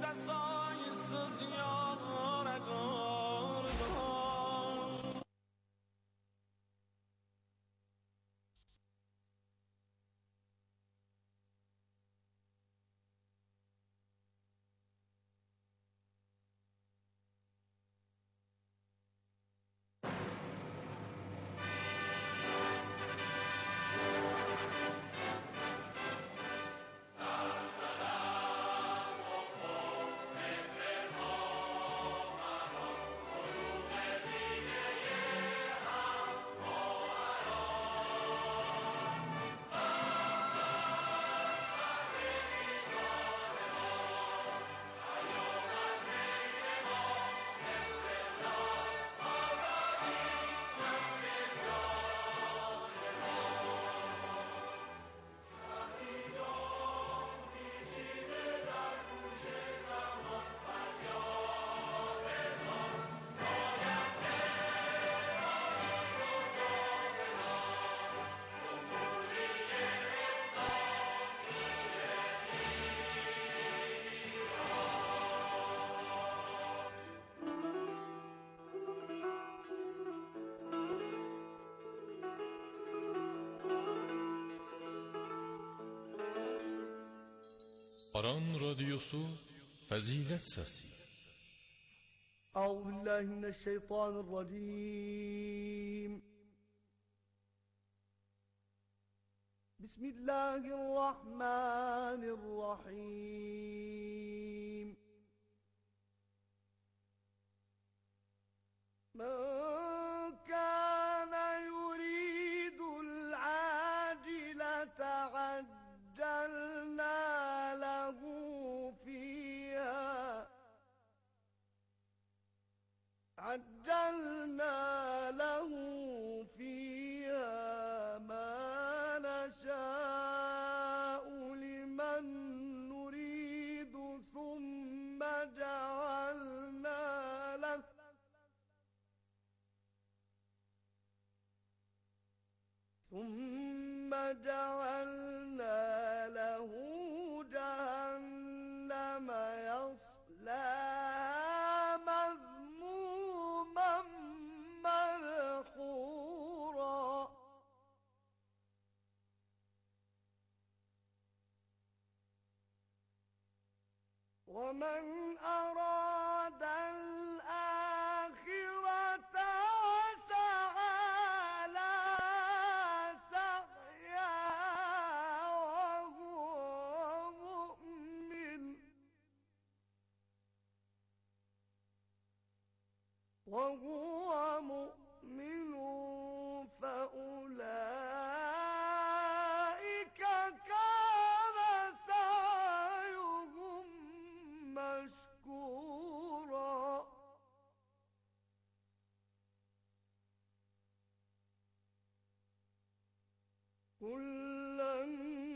sayısız yâre gardan. Aran Radyosu Fazilet Sesi. Euzubillahimineşşeytanirracim. Bismillahirrahmanirrahim. Men kana yuridul acilete عجلنا له فيها ما نشاء لمن نريد ثم جعلنا له جهنم يصلاها مذموما مدحورا ومن أراد الآخرة وهو مؤمن فأولئك كان سعيهم مشكورا كلا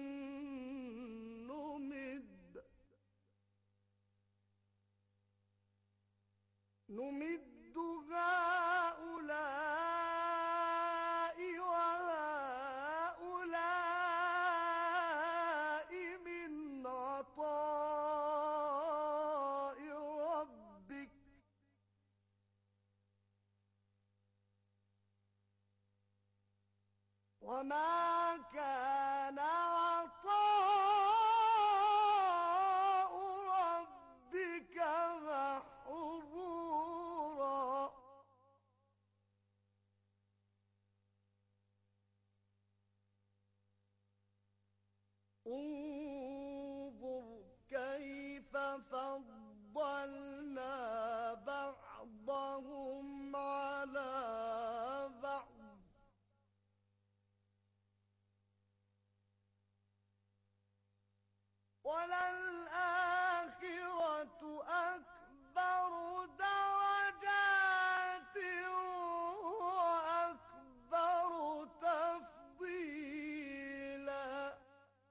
نمد هؤلاء وهؤلاء من عطاء ربك وما كان عطاء ربك محظورا انظر كيف فضلنا بعضهم على بعض وللآخرة أكبر درجات وأكبر تفضيلا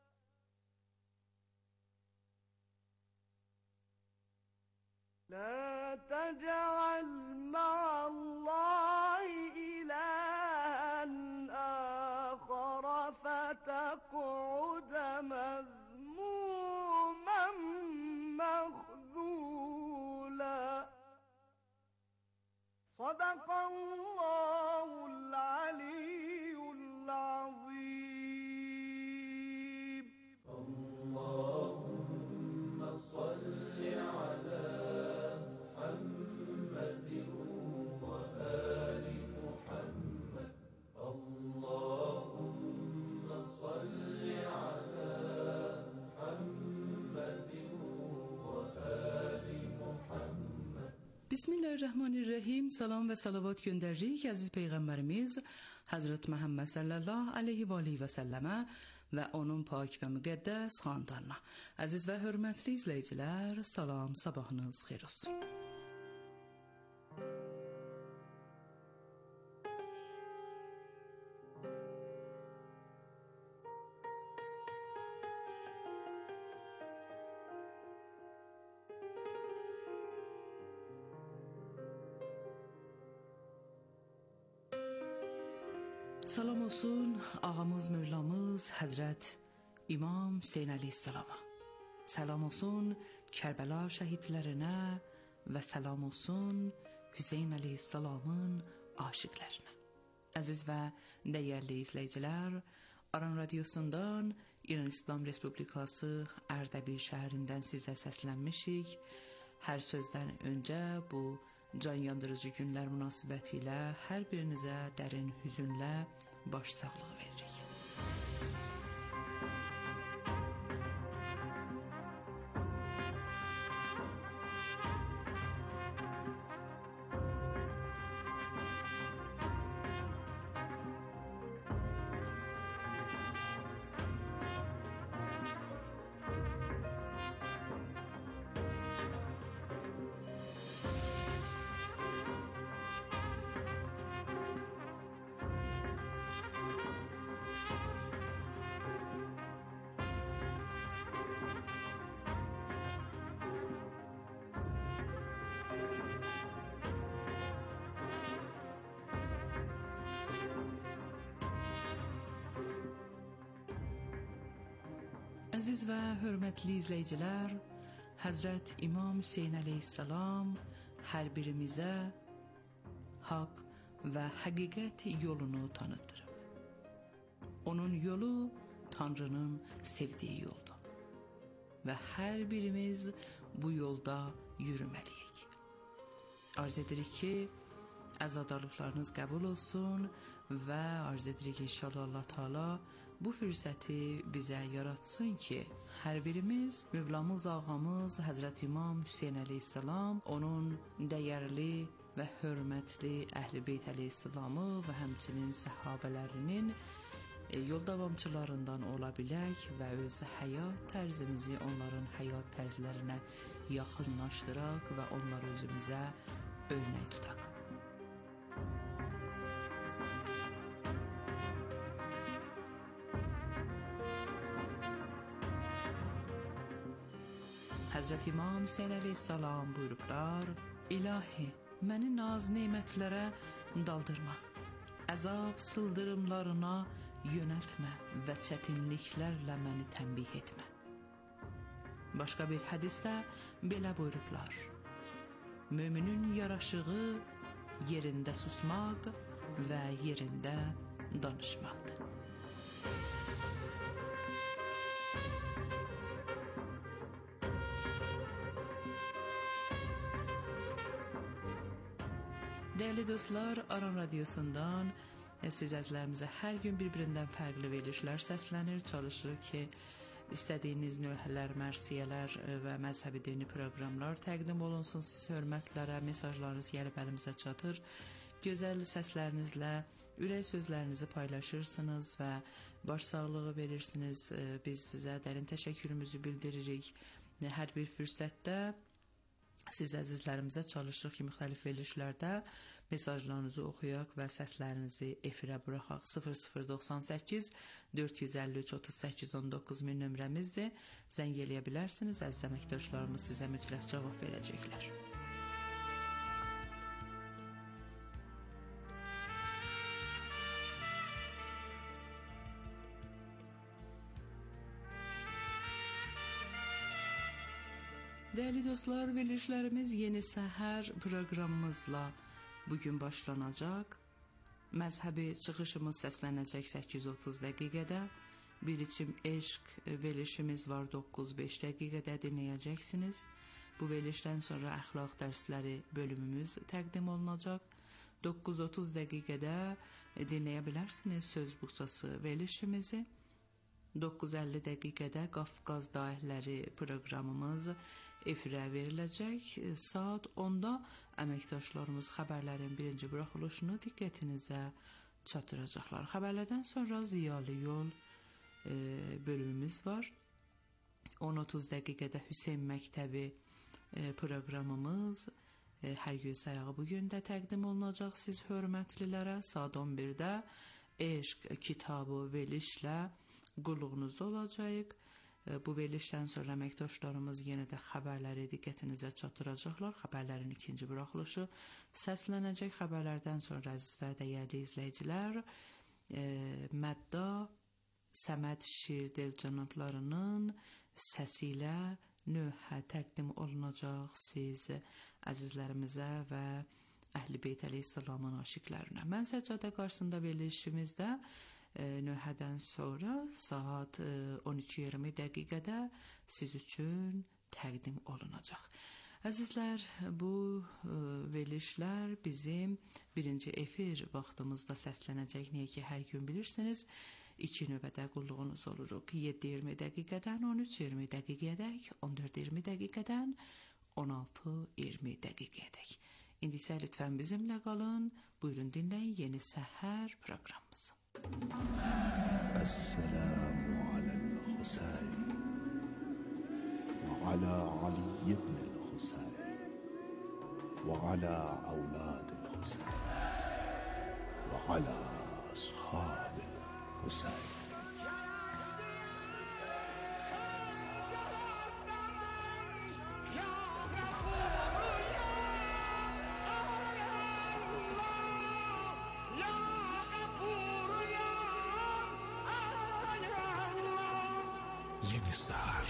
لا تجعل مع الله إلها آخر فتقعد مذموما مخذولا Bismillahirrahmanirrahim. Salam və salavat göndəririk əziz Peyğəmbərimiz Həzrət Məhəmməd sallallahu aleyhi və aleyhi və səlləmə və onun pak və müqəddəs xandarına. Əziz və hörmətli izləyicilər, salam, sabahınız xeyir olsun. Salam olsun ağamız, Mövlamız Həzrət İmam Hüseyn əleyhissalama. Salam olsun Kərbəla şəhidlərinə və salam olsun Hüseyn əleyhissalamın aşiqlərinə. Əziz və dəyərli izləyicilər, Aran Radiosundan İran İslam Respublikası Ərdəbil şəhərindən sizə səslənmişik. Hər sözdən öncə bu can yandırıcı günlər münasibətilə hər birinizə dərin hüzünlə baş sağlığı veririk. Əziz və hörmətli izləyicilər, Həzrət İmam Hüseyn əleyhissalam hər birimizə haqq və həqiqət yolunu tanıtdırıb. Onun yolu Tanrının sevdiyi yoldur və hər birimiz bu yolda yürüməliyik. Arz edirik ki, əzadarlıqlarınız qəbul olsun və arz edirik inşallah Allah Teala bu fürsəti bizə yaratsın ki, hər birimiz Mövlamız ağamız Həzrət İmam Hüseyn əleyhissalam, onun dəyərli və hörmətli Əhl-i Beyt əleyhissalamı və həmçinin səhabələrinin yol davamçılarından ola bilək və öz həyat tərzimizi onların həyat tərzlərinə yaxınlaşdıraq və onları özümüzə örnək tutaq. Həzrət İmam Hüseyn əleyhissalam buyurublar: İlahi, məni naz nemətlərə daldırma, əzab sıldırımlarına yönəltmə və çətinliklərlə məni tənbih etmə. Başqa bir hədisdə belə buyurublar: Möminin yaraşığı yerində susmaq və yerində danışmaqdır. Dəyərli dostlar, Aran Radiosundan siz əzizlərimizə hər gün bir-birindən fərqli verilişlər səslənir. Çalışırıq ki, istədiyiniz nöhələr, mərsiyələr və məzhəbi dini proqramlar təqdim olunsun. Siz hörmətlərə mesajlarınız gəlib əlimizə çatır. Gözəl səslərinizlə ürək sözlərinizi paylaşırsınız və baş sağlığı verirsiniz. Biz sizə dərin təşəkkürümüzü bildiririk. Hər bir fürsətdə siz əzizlərimizə çalışırıq ki, müxtəlif verilişlərdə mesajlarınızı oxuyaq və səslərinizi efirə buraxaq. 0098 453 38 19 min nömrəmizdir. Zəng eləyə bilərsiniz. Əziz əməkdaşlarımız sizə mütləq cavab verəcəklər. Dəyərli dostlar, verilişlərimiz Yeni Səhər proqramımızla bugün başlanacaq. Məzhəbi çıxışımız səslənəcək 8:30 dəqiqədə. Bir içim eşq verilişimiz var 9-5 dəqiqədə dinləyəcəksiniz. Bu verilişdən sonra əxlaq dərsləri bölümümüz təqdim olunacaq. 9:30 dəqiqədə dinləyə bilərsiniz söz buxçası verilişimizi. 9:50 dəqiqədə Qafqaz dairələri proqramımız efirə veriləcək. Saat 10-da əməkdaşlarımız xəbərlərin birinci buraxılışını diqqətinizə çatdıracaqlar. Xəbərlərdən sonra Ziyalı Yol bölümümüz var. 10:30 dəqiqədə Hüseyn Məktəbi proqramımız hər gün sayağı bu gün də təqdim olunacaq siz hörmətlilərə. Saat 11-də Eşq kitabı verilişlə qulluğunuzda olacaq. Bu verilişdən sonra əməkdaşlarımız yenə də xəbərləri diqqətinizə çatdıracaqlar. Xəbərlərin ikinci buraxılışı səslənəcək. Xəbərlərdən sonra əziz və dəyərli izləyicilər, Mədda Səməd Şirdel cənablarının səsi ilə nöhə təqdim olunacaq siz əzizlərimizə və Əhl-i Beyt əleyhissalamın aşiqlərinə. Mən Səccadə qarşısında verilişimizdə nöhədən sonra saat 13:20 dəqiqədə siz üçün təqdim olunacaq. Əzizlər, bu verilişlər bizim birinci efir vaxtımızda səslənəcək. Niyə ki, hər gün bilirsiniz, 2 növbədə qulluğunuz oluruq. 7:20 dəqiqədən 13:20 dəqiqəyədək, 14:20 dəqiqədən 16:20 dəqiqəyədək. İndi isə lütfən bizimlə qalın. Buyurun dinləyin Yeni Səhər proqramımızı. Esselamu alel-Husayn ve ala Ali ibn-el-Husayn ve ala avladil-Husayn ve ala ashabil-Husayn. Yeni Səhər.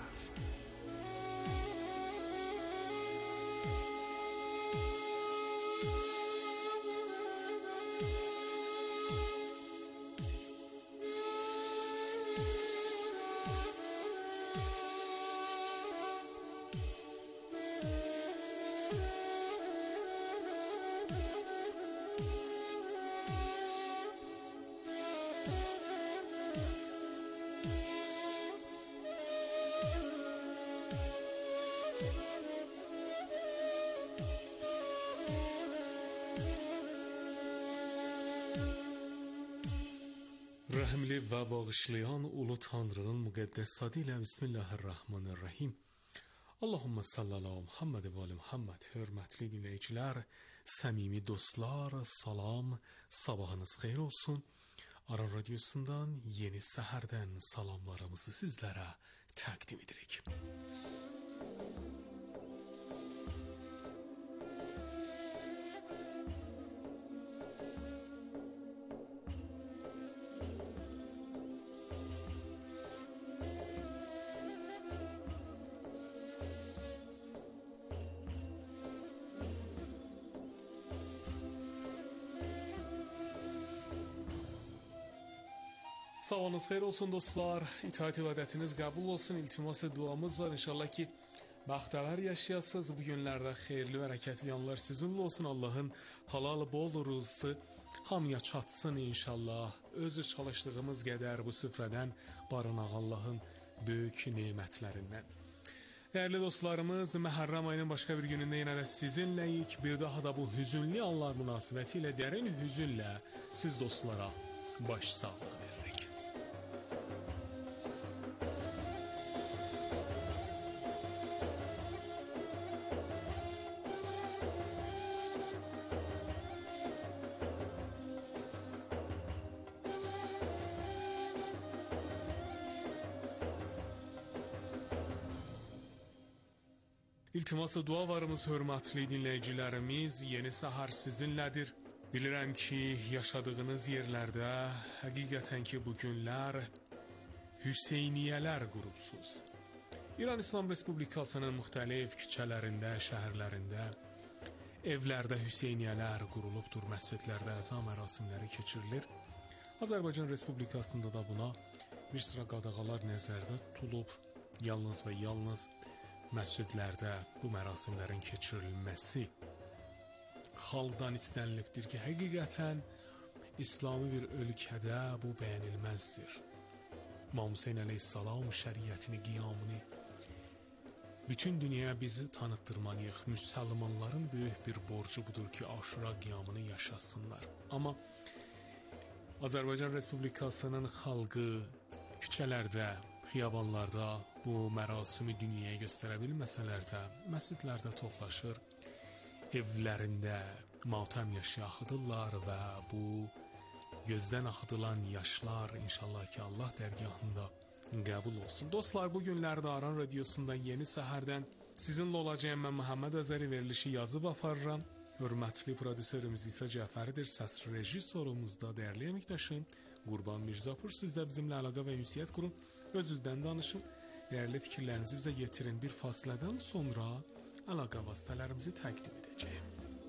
Rəhmli və bağışlayan ulu Tanrının müqəddəs adı ilə Bismillahirrahmanirrahim. Allahumma salli ala Muhammed və ali Muhammed. Hörmətli dinləyicilər, səmimi dostlar, salam, sabahınız xeyir olsun. Aran Radyosu'ndan Yeni Səhərdən salamlarımızı sizlərə təqdim edirik. Sabahınız xeyir olsun dostlar. İtaat ibadətiniz qəbul olsun. İltimas duamız var. İnşallah ki bəxtəvər yaşayasınız. Bu günlərdə xeyirli və hərəkətli anlar sizinlə olsun. Allah'ın halal bol rızısı hamıya çatsın inşallah. Özü çalışdığımız qədər bu süfrədən barınaq Allah'ın böyük nemətlərindən. Değerli dostlarımız, Məhərrəm ayının başqa bir günündə yenə də sizinləyik. Bir daha da bu hüzünlü anlar münasibətilə dərin hüzünlə siz dostlara baş sağlığı veririk. İltiması dualarımız hörmətli dinləyicilərimiz, Yeni Səhər sizinlədir. Bilirəm ki, yaşadığınız yerlərdə həqiqətən ki bu günlər Hüseyniyələr qurubsuz. İran İslam Respublikasının müxtəlif küçələrində, şəhərlərində, evlərdə Hüseyniyələr qurulubdur, məscidlərdə əza mərasimləri keçirilir. Azərbaycan Respublikasında da buna bir sıra qadağalar nəzərdə tutulub, yalnız və yalnız məscidlərdə bu mərasimlərin keçirilməsi xalqdan istənilibdir ki, həqiqətən İslami bir ölkədə bu bəyənilməzdir. İmam Hüseyn əleyhissalam şəriətini, qiyamını bütün dünyaya bizi tanıtdırmalıyıq. Müsəlmanların böyük bir borcu budur ki, Aşura qiyamını yaşasınlar. Amma Azərbaycan Respublikasının xalqı küçələrdə, xiyabanlarda bu mərasimi dünyaya göstərə bilməsələr də, məscidlərdə toplaşır, evlərində matəm yaşı axıdırlar və bu gözdən axıdılan yaşlar inşallah ki, Allah dərgahında qəbul olsun. Dostlar, bu günlərdə Aran Radiosundan yeni səhərdən sizinlə olacağım. Mən Məhəmməd Əzəri verilişi yazıb aparıram. Hörmətli prodüserimiz İsa Cəfəridir. Səs rejissorumuzda dəyərli əməkdaşım Qurban Mirzapur. Siz də bizimlə əlaqə və ünsiyyət qurun. Öz-üzdən danışın. Dəyərli fikirlərinizi bizə yetirin. Bir fasilədən sonra əlaqə vasitələrimizi təqdim edəcəyim.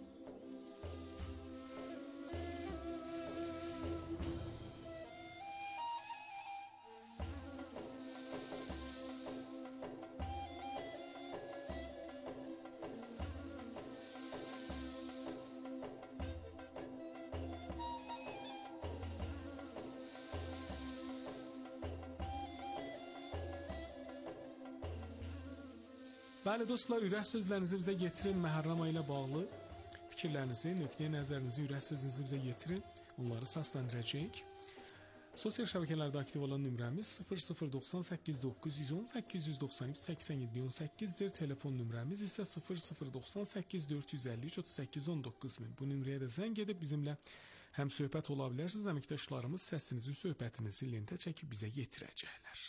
Bəli dostlar, ürək sözlərinizi bizə yetirin. Məhərrəm ayı ilə bağlı fikirlərinizi, nöqteyi nəzərinizi, ürək sözünüzü bizə yetirin. Onları səsləndirəcəyik. Sosial şəbəkələrdə aktiv olan nömrəmiz 0098 910 893 87 18-dir. Telefon nömrəmiz isə 0098 453 38 19 min. Bu nömrəyə də zəng edib bizimlə həm söhbət ola bilərsiniz. Əməkdaşlarımız səsinizi, söhbətinizi lentə çəkib bizə yetirəcəklər.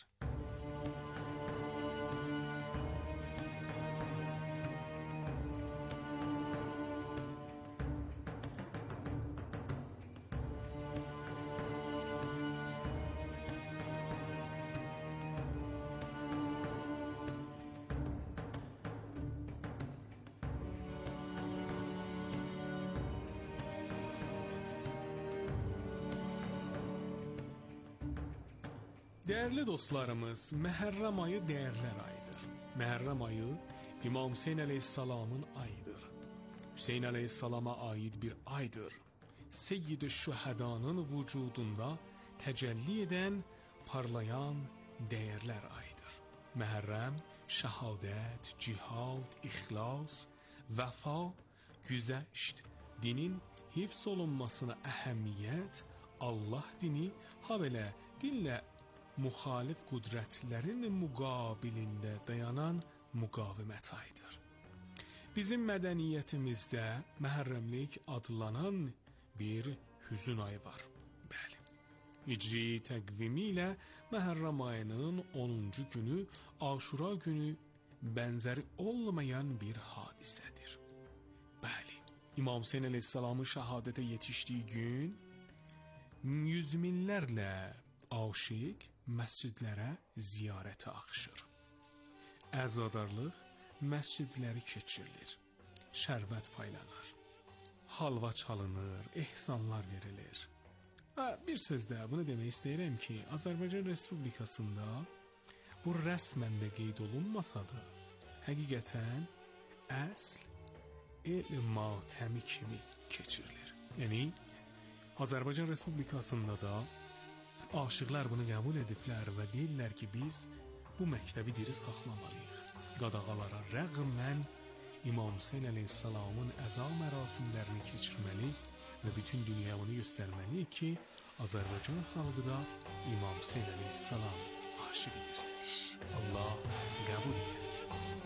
Değerli dostlarımız, Məhərrəm ayı değerler ayıdır. Məhərrəm ayı İmam Hüseyin Aleyhisselam'ın ayıdır. Hüseyin Aleyhisselam'a ait bir aydır. Seyyid-i Şühedanın vücudunda tecelli eden, parlayan değerler ayıdır. Məhərrəm, şehadet, cihad, ihlas, vefa, güzəşt, dinin hifz olunmasına əhəmiyyət, Allah dini, habelə dinlə muhalif qüdrətlərin müqabilində dayanan müqavimət ayıdır. Bizim mədəniyyətimizdə Məhərrəmlik adlanan bir hüzün ayı var. Bəli. Hicri təqvimi ilə Məhərrəm ayının 10-cu günü Aşura günü bənzəri olmayan bir hadisədir. Bəli. İmam Hüseyin Aleyhisselamın şəhadətə yetişdiyi gün yüz minlərlə aşiq məscidlərə ziyarətə axışır. Əzadarlıq məscidləri keçirilir. Şərbət paylanır. Halva çalınır, ehsanlar verilir. Və bir sözdə bunu demək istəyirəm ki, Azərbaycan Respublikasında bu rəsmən də qeyd olunmasa da, həqiqətən əsl el-matəmi kimi keçirilir. Yəni, Azərbaycan Respublikasında da aşıqlar bunu qəbul ediblər və deyirlər ki, biz bu məktəbi diri saxlamalıyıq. Qadağalara rəğmən İmam Hüseyin Aleyhisselamın əza mərasimlərini keçirməli və bütün dünya onu göstərməli ki, Azərbaycan xalqı da İmam Hüseyin Aleyhisselam aşıqıdır. Allah qəbul etsin.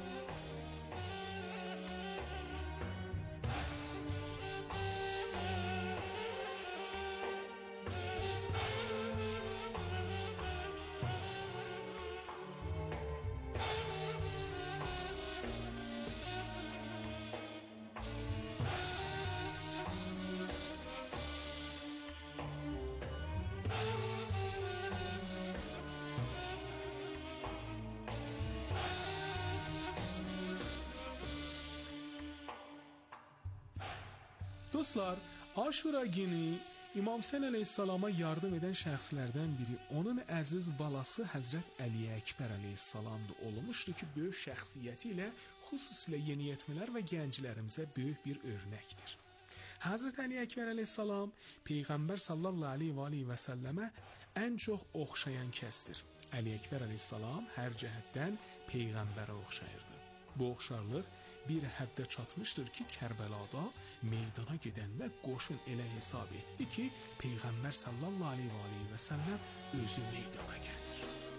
Dostlar, Aşura günü İmam Hüseyin Aleyhisselama yardım eden şəxslərdən biri onun əziz balası Həzrət Əli Əkbər Aleyhisselam'da olmuşdu ki, böyük şəxsiyyəti ilə xüsusilə yeniyetmələr və gənclərimizə böyük bir örnəkdir. Həzrət Əli Əkbər Aleyhisselam Peyğəmbər sallallahu aleyhi və səlləmə ən çox oxşayan kəsdir. Əli Əkbər Aleyhisselam hər cəhətdən Peyğəmbərə oxşayırdı. Bu oxşarlıq bir həddə çatmışdır ki, Kərbəlada meydana gedəndə qoşun elə hesab etdi ki, Peyğəmbər sallallahu aleyhi və səlləm özü meydana gəlir.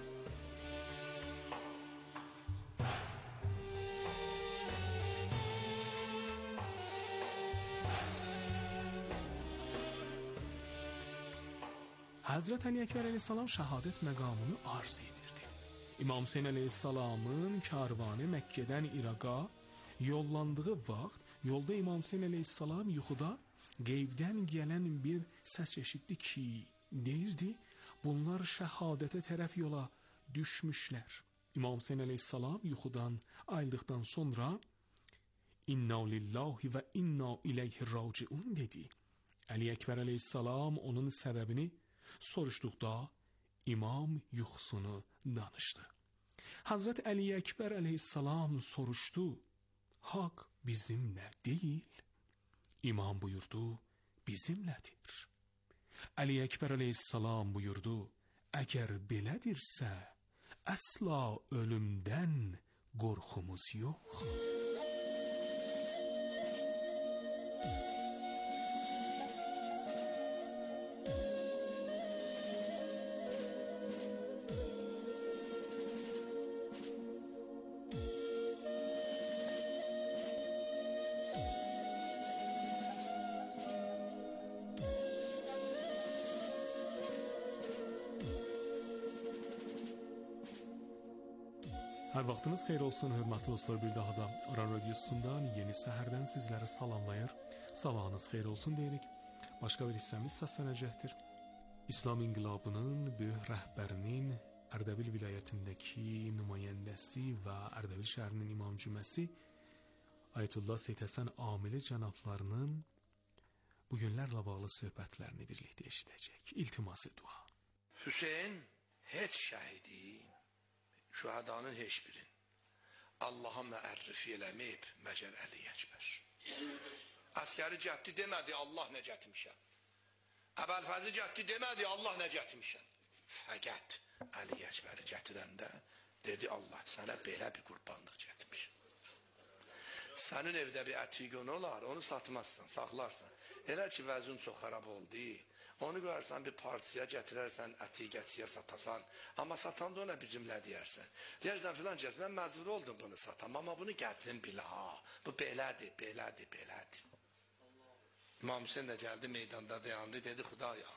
Həzrət Əli Əkbər əleyhissalam şəhadət məqamını arz edirdi. İmam Hüseyn əleyhissalamın karvanı Məkkədən İraqa yollandığı vaxt, yolda İmam Hüseyn əleyhissalam yuxuda qeybdən gələn bir səs eşitdi ki, deyirdi, bunlar şəhadətə tərəf yola düşmüşlər. İmam Hüseyn əleyhissalam yuxudan ayıldıqdan sonra İnna lillahi və inna ileyhi raciun dedi. Əli Əkbər əleyhissalam onun səbəbini soruşduqda İmam yuxusunu danışdı. Hazret Əli Əkbər əleyhissalam soruşdu, haqq bizimlə deyil. İmam buyurdu, bizimlədir. Əli Əkbər əleyhissalam buyurdu, əgər belədirsə, əsla ölümdən qorxumuz yox. Hər vaxtınız xeyir olsun, hörmətli dostlar, bir daha da Aran Radiosundan yeni səhərdən sizləri salamlayır. Sabahınız xeyir olsun deyirik. Başqa bir hissəmiz səslənəcəkdir. İslam İnqilabının böyük rəhbərinin Ərdəbil vilayətindəki nümayəndəsi və Ərdəbil şəhərinin imam cüməsi Ayətullah Seyyid Həsən Amili cənablarının bu günlərlə bağlı söhbətlərini birlikdə eşidəcək. İltiması dua. Hüseyin heç şəhidi, şühadanın heç birin Allah'a müərrif eləməyib məcəl Əli Əkbər. Əskəri cəhdi demədi, Allah nəcətmişəm. Əbəlfəzi cəhdi demədi, Allah nəcətmişəm. Fəqət Əli Əkbəri gətirəndə dedi, Allah sənə belə bir qurbanlıq getmişəm. Sənin evdə bir ətiqon olar, onu satmazsan, saxlarsan. Elə ki, vəzun çox xarab oldu, onu qoyarsan bir parçaya gətirərsən, ətiqətsiyə satasan. Amma satanda ona bir cümlə deyərsən. Deyərsən filan kəs, mən məcbur oldum bunu satam, amma bunu gətirin bilə, bu belədir, belədir, belədir. İmam Hüseyin də gəldi, meydanda dayandı, dedi, Xudaya,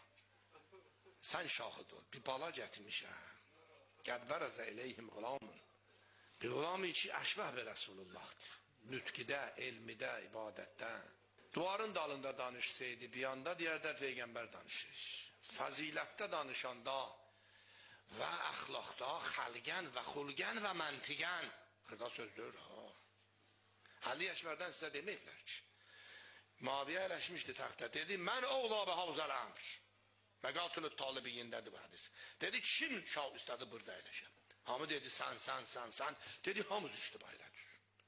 sən şahid ol, bir bala gətirmişəm. Qədbərəzə eləyhim qulamın. Bir qulamı ki, əşbəh bir Rəsulullahdır. Nütkidə, elmidə, ibadətdə. Duvarın dalında danışsaydı, bir yanda deyərdə Peyğəmbər danışır. Fəzilətdə danışanda və əxlaqda, xəlgən və xulgən və məntiqən. Xırda sözdür, ha. Əli Əkbərdən sizə deməklər ki, Maviyə ələşmişdi təxtə, dedi, mən oğla havzəl əmr. Məqatülü talibiyindədir bu hədis. Dedi, kim şah istədi burada ələşəm? Hamı dedi, sən. Dedi, hamız işdi baylədir.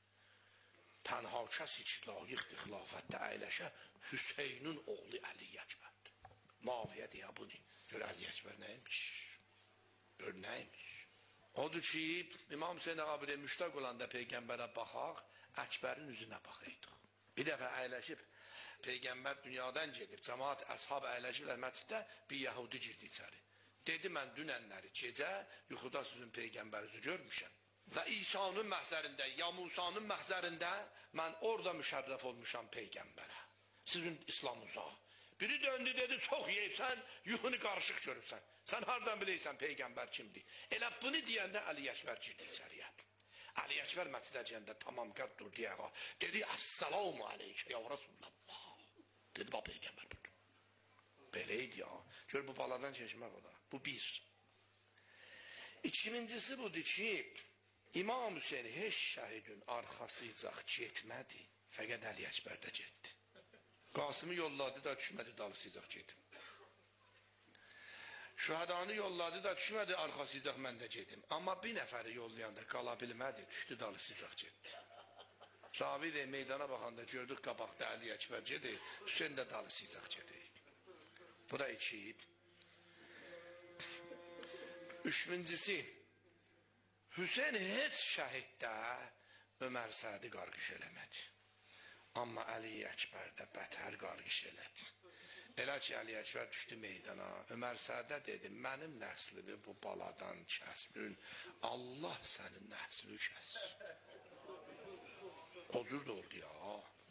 Tənha kəsi ki, layiqdir xilafətdə əyləşə Hüseynin oğlu Əli Əkbərdir. Maviyə deyə bunu. Gör, Əli Əkbər nəymiş? Gör, nəymiş? Odur ki, İmam Hüseyin abidə müştaq olanda Peyğəmbərə baxaq, Əkbərin üzünə baxaydıq. Bir dəfə əyləşib, Peyğəmbər dünyadan gedib, cəmaat, əshab əyləşiblər məsciddə, bir yəhudi girdi içəri. Dedi, mən dünənləri gecə yuxuda sizin Peyğəmbərinizi görmüşəm. Və İsa'nın məhzərində, ya Musa'nın məhzərində mən orada müşərrəf olmuşam Peyğəmbərə. Sizin İslamınıza. Biri döndü dedi, çox yeyibsən, yuxunu qarışıq görürsən. Sən hardan biləysən Peyğəmbər kimdir? Elə bunu deyəndə Əli Əkbər girdi içəriyə. Əli Əkbər məscidə deyəndə tamam qəd dur deyəqa. Dedi, Əssalamu aleykə ya Rasulullah. Dedi, bax Peyğəmbər budur. Beləydi ya. Gör, bu baladan keçmək olar. Bu bir. İkincisi budur ki, İmam Hüseyin heç şəhidin arxasıcaq getmədi, fəqət Əli Əkbər də getdi. Qasımı yolladı da düşmədi, dalısıcaq gedim. Şühadanı yolladı da düşmədi, arxasıcaq mən də gedim. Amma bir nəfəri yollayanda qala bilmədi, düşdü, dalısıcaq getdi. Ravi də meydana baxanda gördük qabaqda Əli Əkbər gedir, Hüseyin də dalısıcaq gedir. Bu da iki. Üçüncüsü, Hüseyin heç şəhiddə Ömər Sədi qarqış eləmədi. Amma Əli Əkbər də bətər qarqış elədi. Elə ki, Əli Əkbər düşdü meydana. Ömər Sədə dedi, mənim nəslimi bu baladan kəsmin, Allah sənin nəsli kəs. Ocur da oldu ya.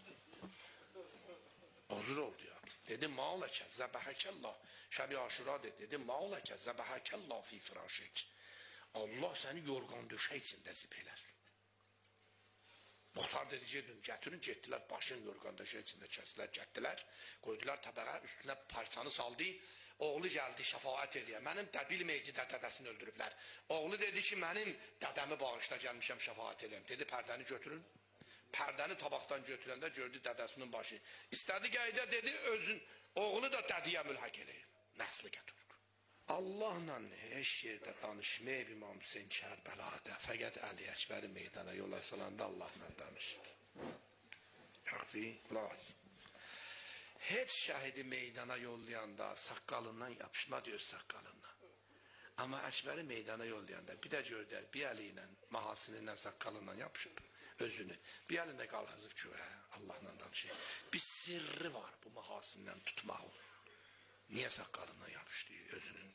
Ocur oldu ya. Dedi, maaləkə, zəbəhəkəllah. Şəbi Aşura dedi, maaləkə, zəbəhəkəllah fi firashik. Allah səni yorğan döşək içində zib eləsin. Muxtar dedi, gətirin, getdilər, başın yorğan döşək içində kəsdilər, getdilər, qoydular təbəqə, üstünə parçanı saldı, oğlu gəldi, şəfaət edir. Mənim bilməyəcək dədəsini öldürüblər. Oğlu dedi ki, mənim dədəmi bağışla gəlmişəm, şəfaət edəm. Dedi, pərdəni götürün. Pərdəni tabaqdan götürəndə gördü dədəsinin başı. İstədi qayda dedi, özün, oğlu da dədiyə mülhək eləyir. Nəsli gətirir. Allahla heç yerdə danışmayıb İmam Hüseyin Kərbəladə. Fəqət Əli Əkbəri meydana yola salanda Allahla danışdı. Yaxşı, qulaq. Heç şəhidi meydana yollayanda saqqalından yapışma diyor saqqalından. Amma Əkbəri meydana yollayanda bir də gördülər, bir əli ilə, mahasını ilə saqqalından yapışıb özünü. Bir əlində qalxızıb ki, Allahla danışır. Bir sirri var bu mahasından tutmağı. Niyə saqqalından yapışdı özünün?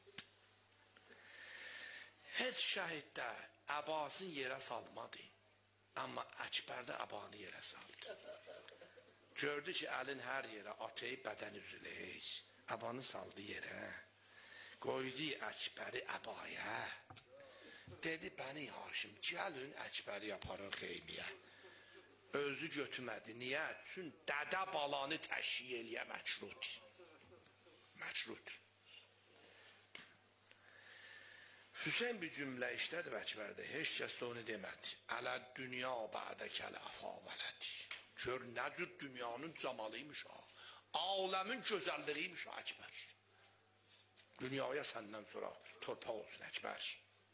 Heç şəhiddə əbasını yerə salmadı. Amma Əkbərdə əbanı yerə saldı. Gördü ki, əlin hər yerə atayı bədən üzülək. Əbanı saldı yerə. Qoydu Əkbəri əbaya. Dedi, bəni Haşim, gəlin Əkbəri yaparın xeymiyə. Özü götürmədi. Niyə? Çün dədə balanı təşkiyə eləyə məkrut. Məkrut. Hüseyin bir cümlə işlədi Əkbərdə. Heç kəs də onu demədi. Ələ dünya bədə kələ əfa vələdi. Gör nə cür dünyanın camalıymış ha. Aləmin gözəlliyiymiş ha Əkbər. Dünyaya səndən sonra torpaq olsun Əkbər.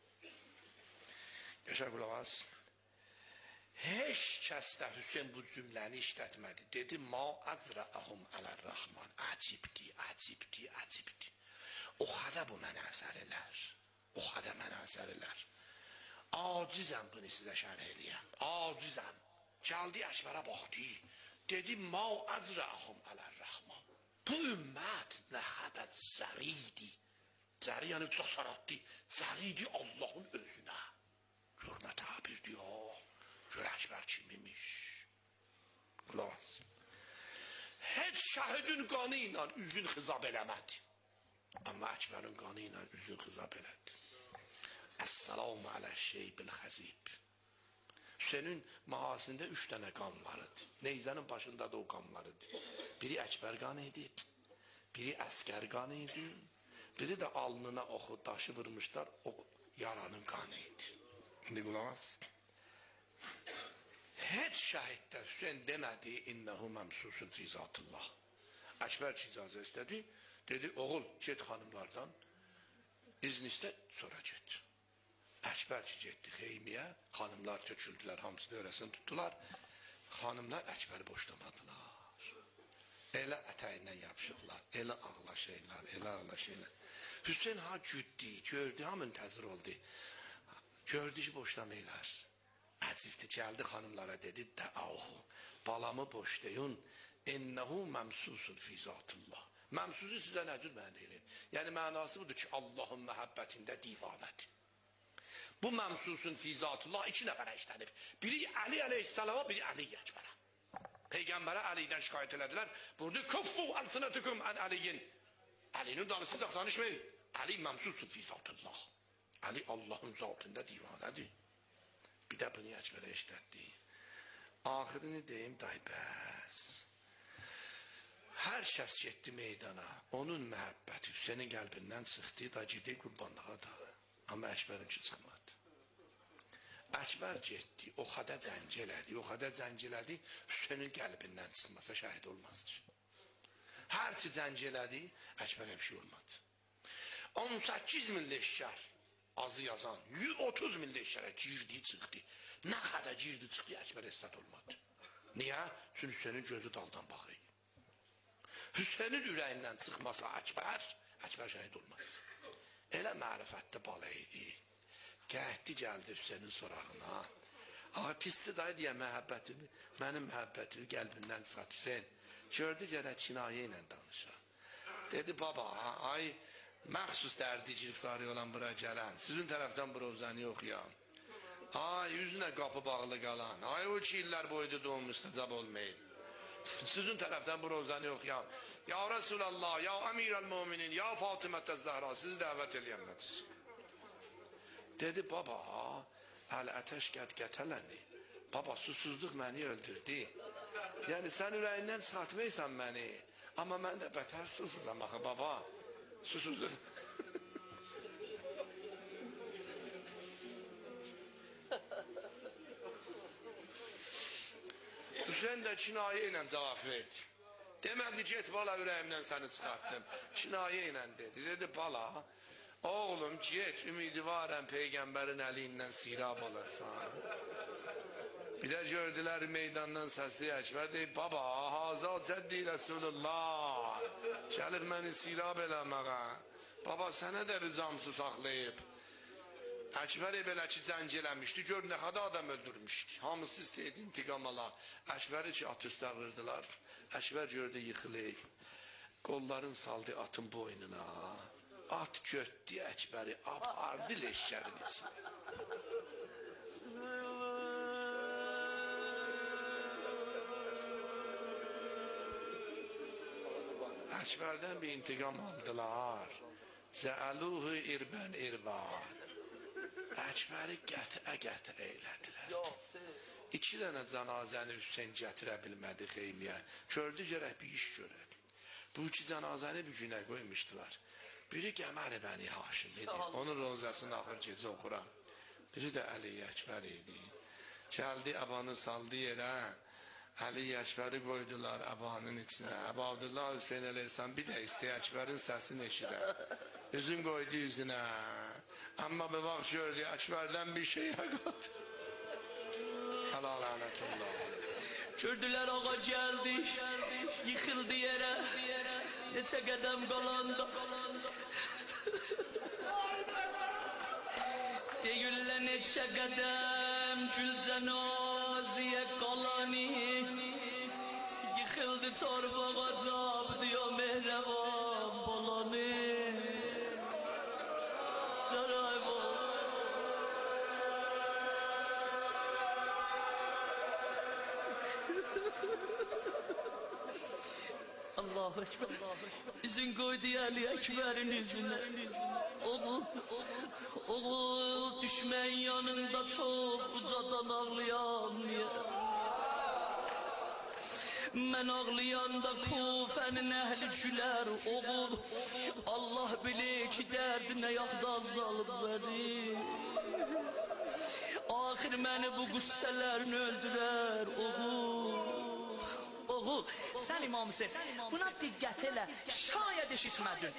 Yaşar qulaq. Heç kəs də Hüseyin bu cümləni işlətmədi. Dedi, ma əzrəəhum ələr-rəhman. Əcibdi, əcibdi, əcibdi. O xədə bu mənə əsər elər. O xədə mənə əsər elər. Acizəm bunu sizə şərh eləyəm. Acizəm. Gəldi Əkbərə baxdı. Dedi, ma əzrəəhum ələr-rəhman. Bu ümmət nə xədət zəriydi. Zəri yəni çox saratdı. Zəriydi Allahın özünə. Görmə tabirdi o. Gör Əkbər kimimiş. Qulaq. Heç şəhidin qanı ilə üzün xizab eləmədi. Amma Əkbərin qanı ilə üzün xizab elədi. Əssalamu alə şeybil xəzib. Hüseynin mahasında 3 dənə qan vardı. Neyzənin başında da o qan vardı. Biri Əkbər qanı idi, biri əskər qanı idi, biri də alnına oxu daşı vurmuşlar, o yaranın qanı idi. İndi qulaq as. Heç şəhiddə Hüseyin demədi, innəhu məmsusun fi zatullah. Əkbər ki, icazə istədi, dedi, oğul, get xanımlardan, izin istə, sonra get. Əkbər ki, getdi xeymiyə, xanımlar töküldülər, hamısını öyrəsini tutdular, xanımlar Əkbəri boşlamadılar. Elə ətəyindən yapışıqlar, elə ağlaşırlar, elə ağlaşırlar. Hüseyin ha güddü, gördü, ha müntəzir oldu. Gördü ki, boşlamayırlar. Əcibdi, gəldi xanımlara dedi, dəahu, balamı boşlayın, innəhu məmsusun fi zatullah. Məmsusu sizə nə cür mənə deyilin? Yəni, mənası budur ki, Allahın məhəbbətində divanədir. Bu məmsusun fi zatullah 2 nəfərə işlənib. Biri Əli əleyhissalama, biri Əli Əkbərə. Peyğəmbərə Əlidən şikayət elədilər. Burada kuffu əlsinətikum ən Əliyin. Əlinin danışsız danışmayın. Əli məmsusun fi zatullah. Əli Allahın zatında divanədir. Bir də bunu Əkbərə işlətdi. Axirini deyim, day bəs. Hər kəs getdi meydana. Onun məhəbbəti Hüseynin qəlbindən çıxdı, da gedi qurbanlığa da. Amma Əkbərinki çıxmadı. Əkbər getdi, o xədə zənc elədi, o xədə zənc elədi, Hüseynin qəlbindən çıxmasa şəhid olmazdır. Hər ki zənc elədi, Əkbərə bir şey olmadı. 18 min leşkər. Azı yazan, 130 min leşkərə girdi, çıxdı. Nə qədər girdi, çıxdı, Əkbər əsad olmadı. Niyə? Çünki Hüseynin gözü daldan baxır. Hüseynin ürəyindən çıxmasa Əkbər şəhid olmaz. Elə mərifətli bala idi. Gəhdi gəldi Hüseynin sorağına. Ağa pisli dayı diye məhəbbətimi, mənim məhəbbətimi qəlbindən çıxart Hüseyin. Gördü gərək kinayə ilə danışa. Dedi baba, ay məxsus dərdi giriftarı olan bura gələn, sizin tərəfdən bu rozanı oxuyan, ay yüzünə qapı bağlı qalan, ay o ki illər boyda doğum müstəcab olmayın. Sizin tərəfdən bu rozanı oxuyan, ya Resulallah, ya Amirəl Müminin, ya Fatimətə Zəhra, sizi dəvət eləyənlər. Dedi baba, əl-ətəş qəd qətələni. Baba, susuzluq məni öldürdü. Yəni sən ürəyindən çıxartmaysan məni, amma mən də bətər susuzam axı baba. Susuzluq. Hüseyin də kinayə ilə cavab verdi. Demədi, get bala, ürəyimdən səni çıxartdım. Kinayə ilə dedi. Dedi bala, oğlum get, ümidivarən Peyğəmbərin əlindən sirab olarsan. Bir də gördülər meydandan səsli Əkbər deyib, baba, haza cəddi Resulullah, gəlib məni sirab eləməyə. Baba, sənə də bir camsı saxlayıb. Əkbər belə ki, zəng eləmişdi, gör nə qədər adam öldürmüşdü. Hamısı istəyirdi intiqam ala. Əkbəri ki, at üstə vırdılar. Əkbər gördü yıxılıb. Qolların saldı atın boynuna. At götdü Əkbəri, apardı leşkərin içine. Əkbərdən bir intiqam aldılar. Cəaluhu irbən irbad. Əkbəri qətə eylədilər. 2 dənə cənazəni Hüseyin gətirə bilmədi xeymiyə. Gördü gərək bir iş görək. Bu 2 cənazəni bir günə qoymuşdular. Biri Qəmər Bəni Haşim idi. Onun rozasını axır gecə oxuram. Biri də Əli Əkbər idi. Gəldi əbanı saldı yerə. Əli Əkbəri qoydular əbanın içinə. Əbu Abdullah Hüseyin Əleyhisselam bir də istəyə Əkbərin səsini eşidə. Üzün qoydu yüzünə. Amma bir vaxt gördü Əkbərdən bir şey qaldı. Allah lənətullah. Gördülər ağa gəldi, yıxıldı yerə. Neçə qədəm qalanda. Deyirlər neçə qədəm gül cənaziyə qalanı. Yıxıldı torbağa cabdı o mehrəvan balanı. Caray bol. Allahu Ekber. Üzün koydu Ali Ekber'in yüzüne. Oğul düşmen yanında çok uzadan ağlayan yer. Ben ağlayanda Kufe'nin ehli güler. Oğul Allah bilir ki derdine yakda azalıp verir. Ahir beni bu qüssələrini öldürər. Oğul, sən İmam Hüseyin, buna diqqət elə, şayət eşitmədin.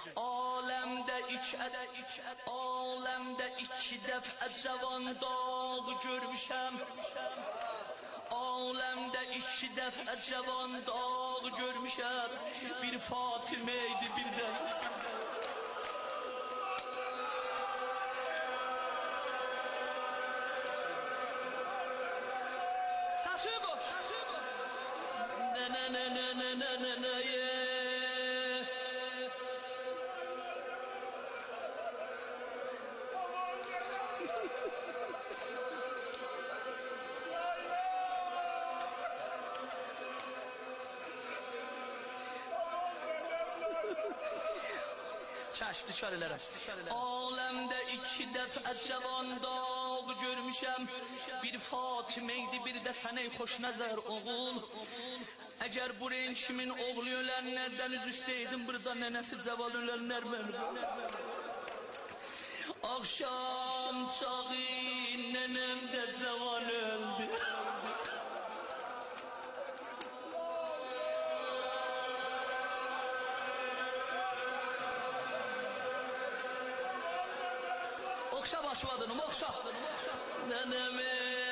Aləmdə iki dəfə cavan dağ görmüşəm. Aləmdə iki dəfə cavan dağ görmüşəm. Bir Fatimə idi, bir də. Aləmdə iki dəfə cavan dağ görmüşəm. Bir Fatimə idi, bir də sənə xoş nəzər oğul. Əgər bu rençimin oğlu ölənlərdən üz üstəydim, burada nənəsi cavan ölənlər mənim. Akşam çağı nənəm də cavan öldü. Okşa başladın, okşa. Nənəm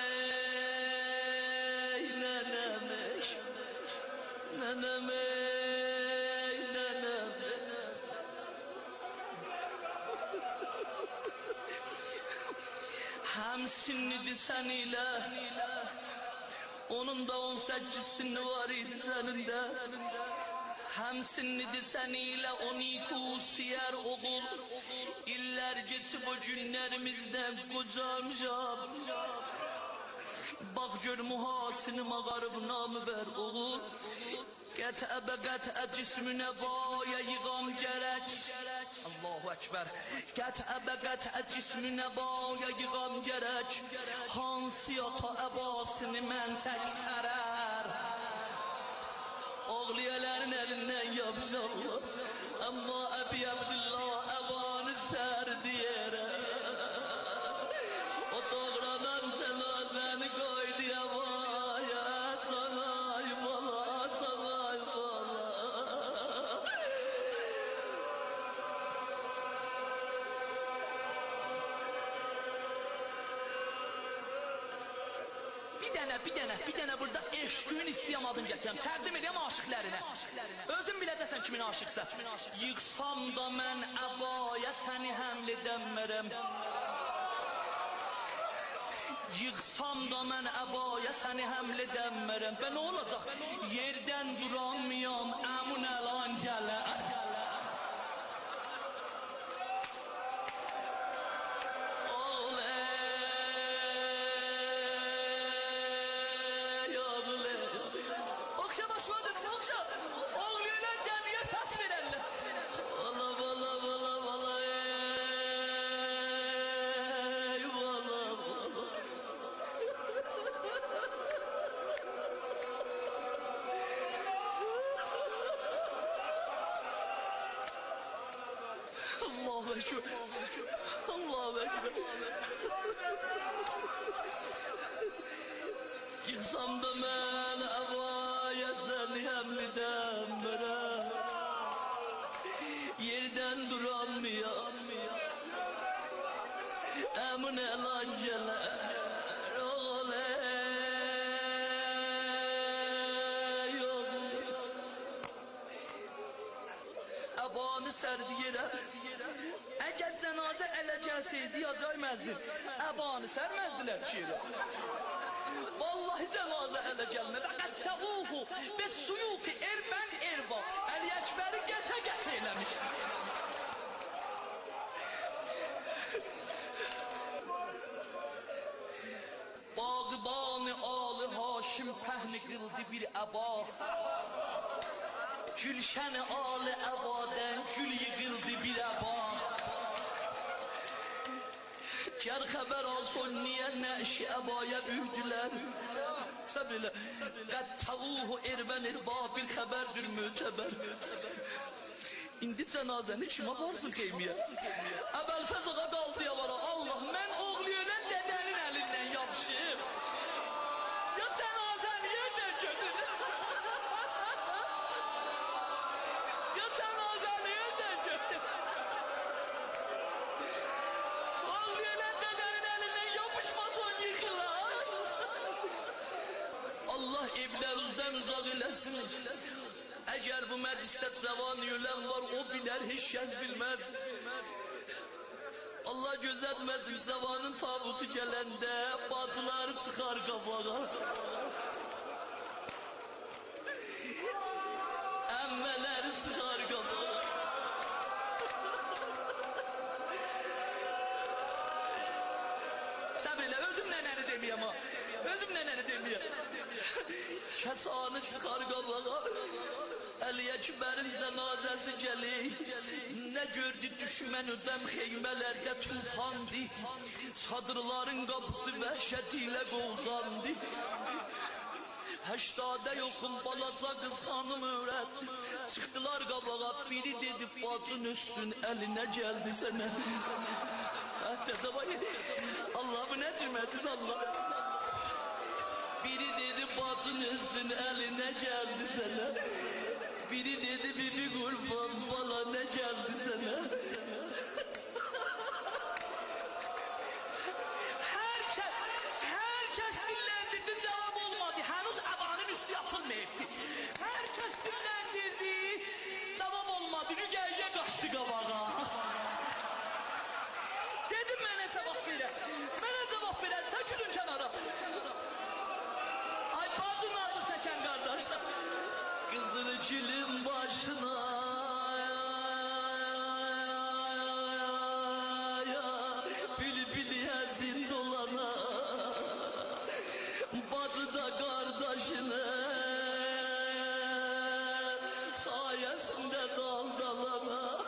ey, nənəm ey. Nənəm ey, nənəm ey. Həm sinnidir sen ile. Onun da 18 sinni var idi senin de. Hem sinnidir sen ile 12 siyer oğul. İller geçip o günlerimizde kocamışam. Bak gör muhasini mağarıb namı ver oğul. Qət'ə bə qət'ə cismünə vaya yığam gərək. Allahu Ekber. Qət'ə bə qət'ə cismünə vaya yığam gərək. Hansı yata əbasını mən tək sərər. Ağlayələrin əlindən yapışarlar. Amma Əbi Abdullah əbanı sər deyərək. O doğradan sənazəni qoydu yavaya. Canay bala, canay bala. Bir dənə burada eşqün istəyamadım gətirəm. Təqdim edəm aşıqlərinə. Özün biləcəksən kimin aşıqsa. Yıxsam da mən əvaya səni həml edəmmərəm. Yıxsam da mən əbaya səni həml edəmmərəm. Və nə olacaq? Yerdən duramıyam, əmun əlan gələr. Allahu Ekber. Allahu Ekber. Yıksam da mən əvaya səni həml edəmmərəm. Yerdən duramıyam. Əmin əlan gələr. Oğul ey oğul. Əbanı sərdi yerə. Əgər cənazə ələ gəlsəydi yacay məzin, əbanı sərməzdilər ki yerə. Vallahi cənazə ələ gəlmədə qəttəuhu və suyufi erbən erba Əli Əkbəri qətə eləmişdir. Bağban-ı al-ı Haşim pəhni qıldı bir əba. Gülşən-i al-ı əbadən gül yığıldı bir əba. Gər xəbər alson niyə nəşi əbaya büydülər. Səbirlə, qəttəuhu erbən erba bir xəbərdir mütəbər. İndi cənazəni kim aparsın qeymiyə? Əvvəlfəz ağa qaldıya vara, Allah, mən oğlu ölən dədənin əlindən yapışım. Ya cənazəni yerdən götürür. Ya cənazəni yerdən götürür. Oğlu ölən dədənin əlindən yapışmasan yıkılar. Allah evlərinizdən uzaq eləsin. Əgər bu məclisdə cavan yölən var, o bilər, heç kəs bilməz. Allah gözətməsin, cavanın tabutu gələndə bacıları çıxar qabağa. Əmmələri çıxar qabağa. Səbr elə, özüm nənəni deməyəm ha. Özüm nənəni deməyəm. Kəsanı çıxar qabağa. Əli Əkbərin cənazəsi gəlir. Nə gördü düşmən ödəm xeymələrdə tultandı. Çadırların qapısı vəhşəti ilə qovzandı. 80'də yoxum balaca qız xanım öyrət. Çıxdılar qabağa, biri dedi bacın üstün əlinə gəldi sənə. Hətta vay, Allah bu nə cürmətiz Allah. Biri dedi bacın üstün əlinə gəldi sənə. Biri dedi bibi qurban bala nə gəldi sənə. Herkes dillendirdi, cevap olmadı. Henüz abanın üstü yapılmayıptı. Herkes dillendirdi, cevap olmadı. Rügeyye kaçtı qabağa. Dedim mənə cevap verə. Mənə cevap verə. gülüm başına. Bülbül yazın dolana, bacı da kardeşine sayesinde dal dalana.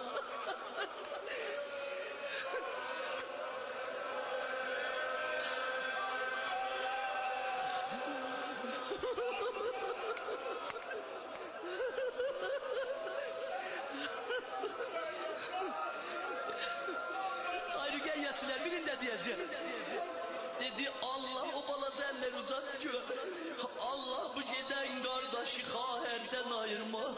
Ayrıca bilin de diyeceğim. Dedi Allah o balaca eller uzat ki Allah bu giden kardeşi kaherden ayırma.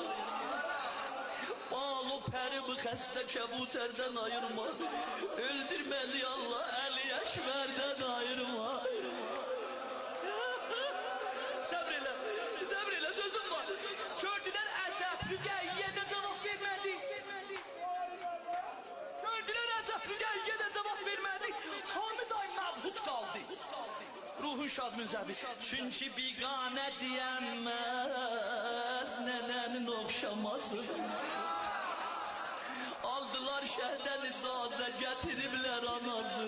Balı peri bu xəstə kəbutərdən ayırma. Öldürmeli Allah əli yaşverden ayırma. Səbr elə sözüm var. Gördülər əcəb lügəyyədə cavab vermədi. Gördülər əcəb lügəyyədə cavab vermədi. Hamid ay məbhut qaldı. Ruhun şad müzəbi. Çünki biganə deyənməz nənənin oxşaması. Aldılar şəhdən icazə gətiriblər anası.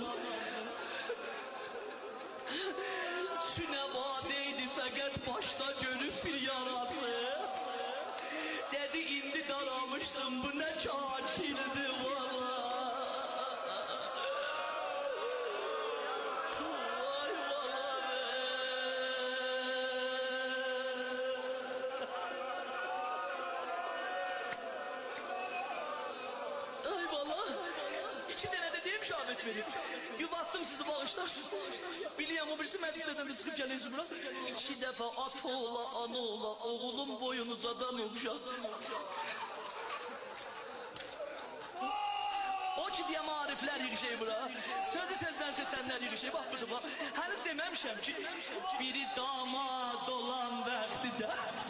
Sünəvadeydi fəqət başda görüb bir yarası. Dedi indi daramışdım bu nə kakirdi valla. Yuvattım sizi bağışlar. Biliyorum o birisi məclisdən sıxıb gəlin zümrə. 2 dəfə ata ola, ana ola, oğlum boyunuzadan oxşar. O ki diye marifler yığışayı bura. Sözü sözden seçenler yığışayı. Bak burada bak. Henüz dememişim ki biri damad olan vaxtida.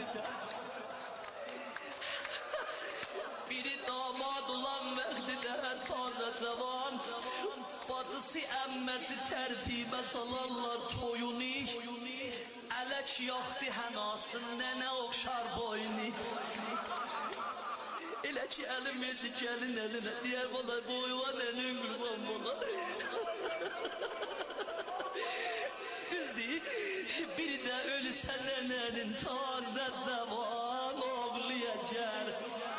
Biri damad olan vaxtida taze cavan. Bacısı əmməsi tərtibə salarlar toyunu. Ələk yaxdı hənasın nənə oxşar boynu. Elə ki əlim verdi gəlin əlinə. Deyər bana boyva nənən qurban bana. Düzdür, biri də ölsə nənənin tazə cavan oğluya gəl.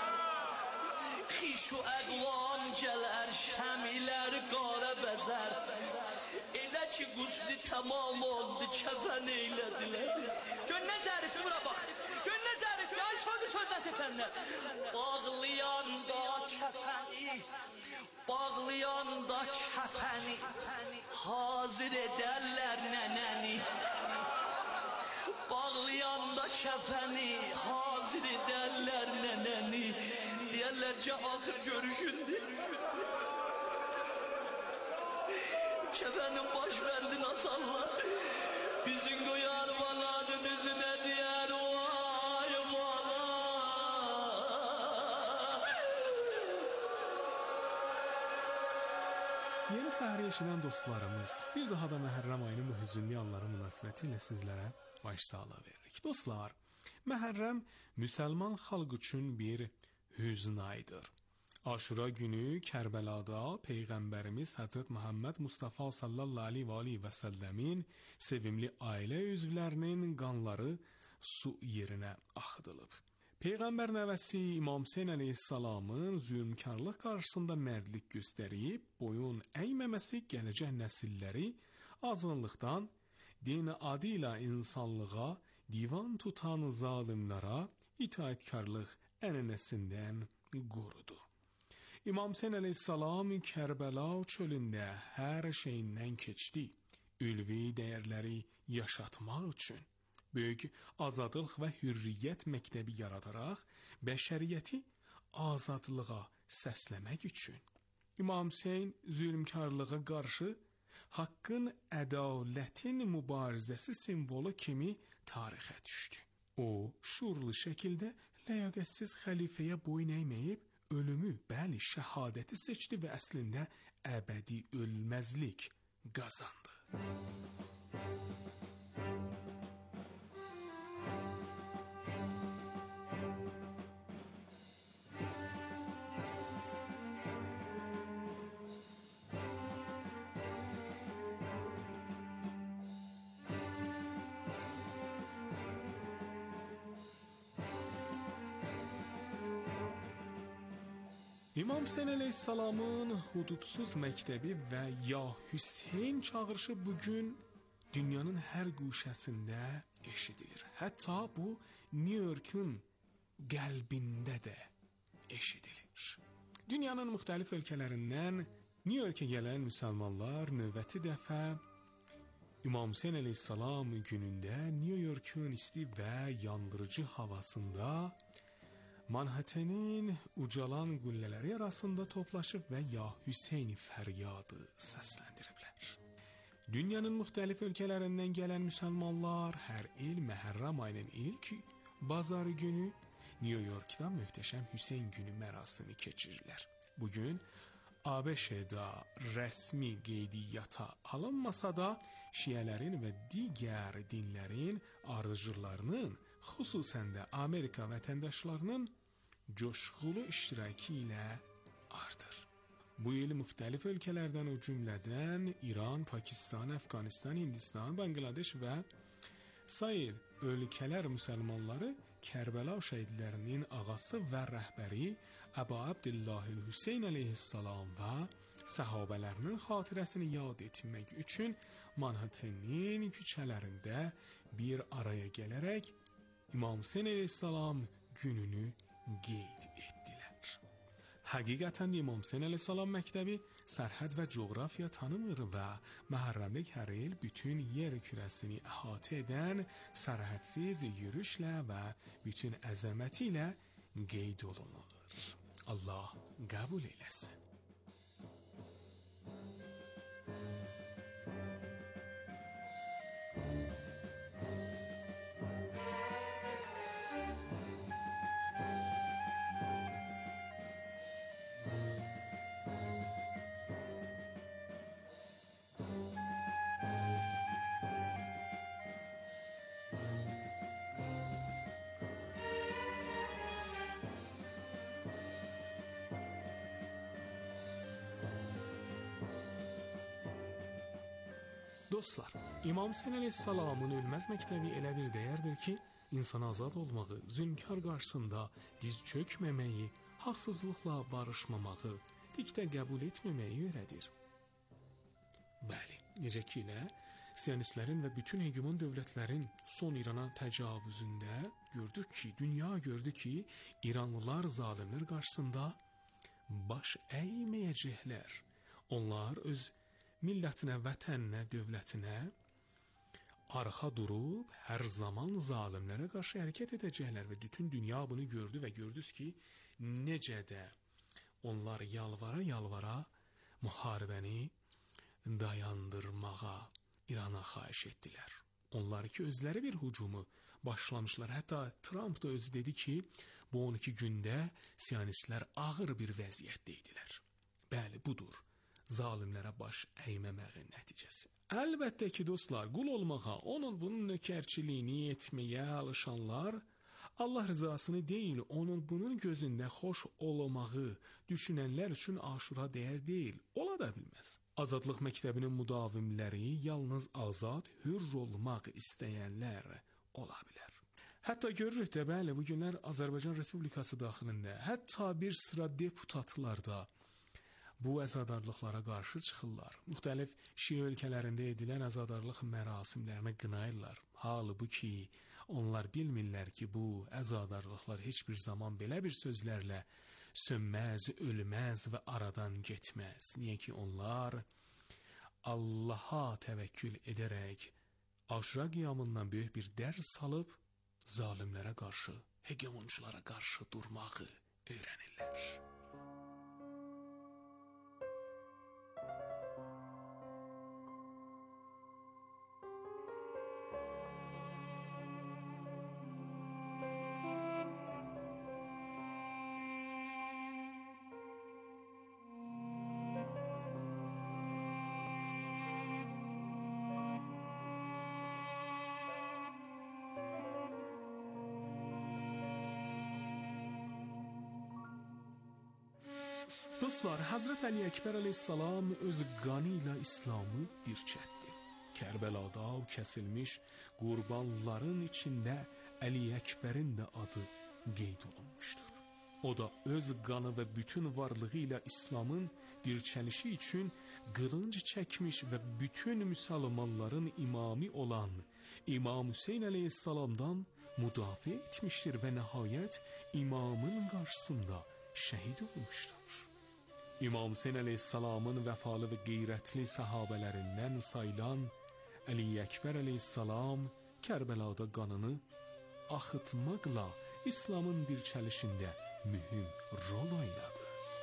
Xişu əqvam gələr, şəmilər qara bəzər. Elə ki qusli tamam oldu, kəfən eylədilər. Gör nə zərifdir bura bax. Gör nə zərifdir, ay sözü sözdən seçənlər. Bağlayanda kəfəni, bağlayanda kəfəni, hazır edərlər nənəni. Bağlayanda kəfəni, hazır edərlər nənəni. Deyərlər ki, axır görüşündür. Kəfənin baş bəndini açarlar. Bizim qoyar baladın üzünə deyər, vay bala. Yeni səhər eşidən dostlarımız, bir daha da Məhərrəm ayının bu hüzünlü anları münasibəti ilə sizlərə başsağlığı veririk. Dostlar, Məhərrəm müsəlman xalq üçün bir hüzn ayıdır. Aşura günü Kərbəlada Peyğəmbərimiz Həzrət Muhammed Mustafa sallallahu aleyhi və səlləmin sevimli ailə üzvlərinin qanları su yerinə axıdılıb. Peyğəmbər nəvəsi İmam Hüseyn əleyhissalamın zülmkarlıq qarşısında mərdlik göstərib, boyun əyməməsi gələcək nəsilləri azınlıqdan, din adı ilə insanlığa divan tutan zalimlərə itaətkarlıq ənənəsindən qorudu. İmam Hüseyn əleyhissalam Kərbəla çölündə hər şeyindən keçdi, ülvi dəyərləri yaşatmaq üçün. Böyük azadlıq və hürriyyət məktəbi yaradaraq bəşəriyyəti azadlığa səsləmək üçün. İmam Hüseyn zülmkarlığa qarşı haqqın, ədalətin mübarizəsi simvolu kimi tarixə düşdü. O, şuurlu şəkildə ləyaqətsiz xəlifəyə boyun əyməyib, ölümü, bəli, şəhadəti seçdi və əslində əbədi ölməzlik qazandı. İmam Hüseyn əleyhissalamın hududsuz məktəbi və Ya Hüseyn çağırışı bugün dünyanın hər guşəsində eşidilir. Hətta bu New York'un qəlbində də eşidilir. Dünyanın müxtəlif ölkələrindən New York'a gələn müsəlmanlar növbəti dəfə İmam Hüseyn əleyhissalam günündə New York'un isti və yandırıcı havasında Manhattan'ın ucalan qüllələri arasında toplaşıb və Ya Hüseyn fəryadı səsləndiriblər. Dünyanın müxtəlif ölkələrindən gələn müsəlmanlar hər il Məhərrəm ayının ilk bazarı günü New York'da möhtəşəm Hüseyn günü mərasimi keçirirlər. Bugün ABŞ-da rəsmi qeydiyyata alınmasa da şiələrin və digər dinlərin ardıcılarının, xüsusən də Amerika vətəndaşlarının coşqulu iştirakı ilə artır. Bu il müxtəlif ölkələrdən o cümlədən İran, Pakistan, Əfqanistan, Hindistan, Bangladeş və sair ölkələr müsəlmanları Kərbəla şəhidlərinin ağası və rəhbəri Əbu Abdillahil Hüseyn əleyhissalam və səhabələrinin xatirəsini yad etmək üçün Manhattan'ın küçələrində bir araya gələrək İmam Hüseyn əleyhissalam gününü qeyd etdilər. Həqiqətən İmam Hüseyn əleyhissalam məktəbi sərhəd və coğrafiya tanımır və Məhərrəmlik hər il bütün yer kürəsini əhatə edən sərhədsiz yürüşlə və bütün əzəməti ilə qeyd olunur. Allah qəbul eyləsin. Dostlar, İmam Hüseyn əleyhissalamın ölməz məktəbi elə bir dəyərdir ki, insan azad olmağı, zülmkar qarşısında diz çökməməyi, haqsızlıqla barışmamağı, dikdə qəbul etməməyi öyrədir. Bəli, necə ki ilə Siyonistlərin və bütün hegemon dövlətlərin son İrana təcavüzündə gördük ki, dünya gördü ki, İranlılar zalimlər qarşısında baş əyməyəcəklər. Onlar öz millətinə, vətəninə, dövlətinə arxa durub hər zaman zalimlərə qarşı hərəkət edəcəklər və bütün dünya bunu gördü və gördünüz ki, necə də onlar yalvara müharibəni dayandırmağa İrana xahiş etdilər. Onlar ki, özləri bir hücumu başlamışlar. Hətta Trump da özü dedi ki, bu 12 gündə Siyonistlər ağır bir vəziyyətdə idilər. Bəli, budur. Zalimlərə baş əyməməyin nəticəsi. Əlbəttə ki, dostlar, qul olmağa, bunun nökərçiliyini etməyə alışanlar Allah rızasını deyil, bunun gözündə xoş olmağı düşünənlər üçün Aşura dəyər deyil, ola da bilməz. Azadlıq məktəbinin müdavimləri yalnız azad, hür olmaq istəyənlər ola bilər. Hətta görürük də, bəli, bu günlər Azərbaycan Respublikası daxilində, hətta bir sıra deputatlar da bu əzadarlıqlara qarşı çıxırlar. Müxtəlif Şii ölkələrində edilən əzadarlıq mərasimlərini qınayırlar. Halbuki onlar bilmirlər ki, bu əzadarlıqlar heç bir zaman belə bir sözlərlə sönməz, ölməz və aradan getməz. Niyə ki onlar Allaha təvəkkül edərək Aşura qiyamından böyük bir dərs alıb zalimlərə qarşı, hegemonçulara qarşı durmağı öyrənirlər. Dostlar, Hazret Ali Ekber aleyhissalam öz qanı ilə İslamı dirçətdi. Kərbəlada o kəsilmiş qurbanların içində Əli Əkbərin də adı qeyd olunmuşdur. O da öz qanı və bütün varlığı ilə İslamın dirçəlişi üçün qılınc çəkmiş və bütün müsəlmanların imamı olan İmam Hüseyn əleyhissalamdan müdafiə etmişdir və nəhayət imamın qarşısında şəhid olmuşdur. İmam Hüseyn əleyhissalamın vəfalı və qeyrətli səhabələrindən sayılan Əli Əkbər əleyhissalam Kərbəlada qanını axıtmaqla İslamın dirçəlişində mühüm rol oynadı.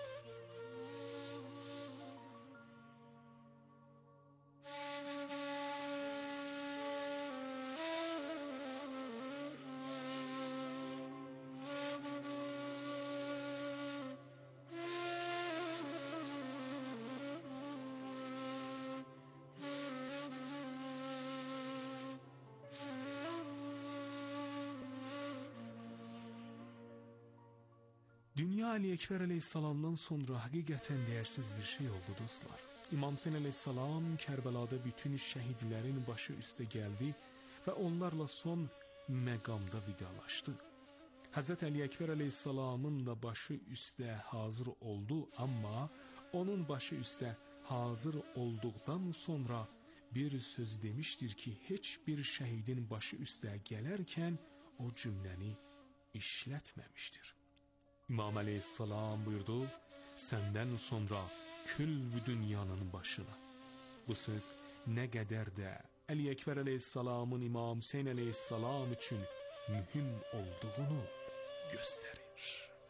Dünya Ali Ekber Aleyhisselam'dan sonra hakikaten değersiz bir şey oldu dostlar. İmam Hüseyin Aleyhisselam Kərbəlada bütün şəhidlərin başı üstə gəldi və onlarla son məqamda vidalaşdı. Hazreti Ali Ekber Aleyhisselam'ın da başı üstə hazır oldu, amma onun başı üstə hazır olduqdan sonra bir söz demişdir ki, heç bir şəhidin başı üstə gələrkən o cümləni işlətməmişdir. İmam Aleyhisselam buyurdu, səndən sonra külbü dünyanın başına. Bu söz nə qədər də Əli Əkbər Aleyhisselamın İmam Hüseyn Aleyhisselam üçün mühüm olduğunu göstərir.